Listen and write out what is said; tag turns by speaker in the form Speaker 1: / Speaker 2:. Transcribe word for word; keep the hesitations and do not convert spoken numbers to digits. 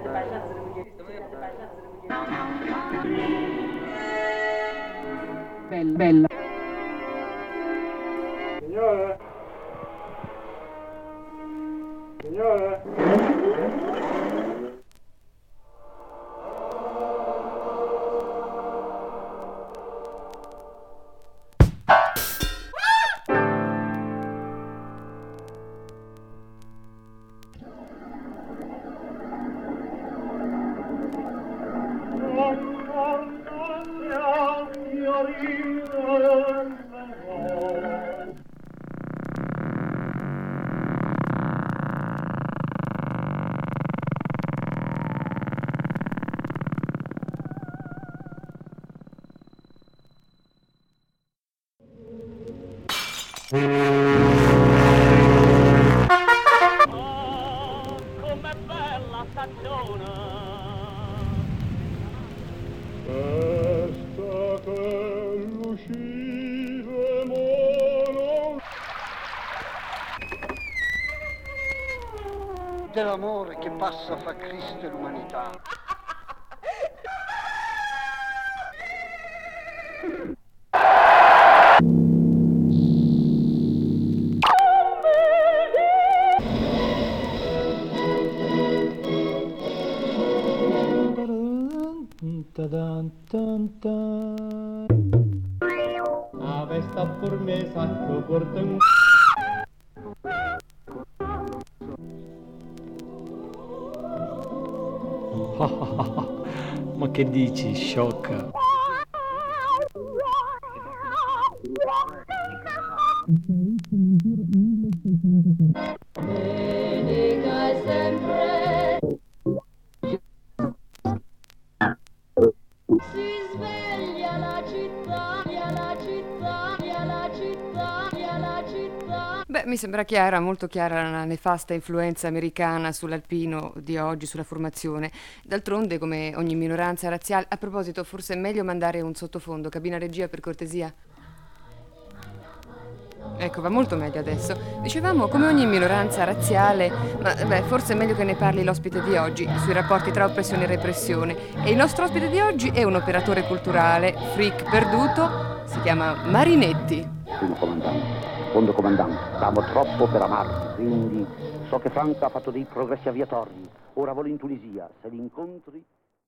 Speaker 1: Bella, bella.
Speaker 2: Signore? Signore?
Speaker 3: Oh, com'è bella stagione!
Speaker 2: Questa che l'usciremo
Speaker 4: dell'amore che passa fra Cristo e l'umanità.
Speaker 5: Avesta pur me sacco porten.
Speaker 6: Ma che dici, sciocca?
Speaker 7: Dedica sempre. Si sveglia la città, la città, la città, la città.
Speaker 8: Beh, mi sembra chiara, molto chiara la nefasta influenza americana sull'alpino di oggi, sulla formazione. D'altronde, come ogni minoranza razziale... A proposito, forse è meglio mandare un sottofondo. Cabina regia, per cortesia. Ecco, va molto meglio adesso. Dicevamo, come ogni minoranza razziale, ma beh, forse è meglio che ne parli l'ospite di oggi, sui rapporti tra oppressione e repressione. E il nostro ospite di oggi è un operatore culturale, freak perduto, si chiama Marinetti.
Speaker 9: Primo comandante, secondo comandante, stavo troppo per amarti, quindi so che Franca ha fatto dei progressi aviatori. Ora volo in Tunisia, se li incontri...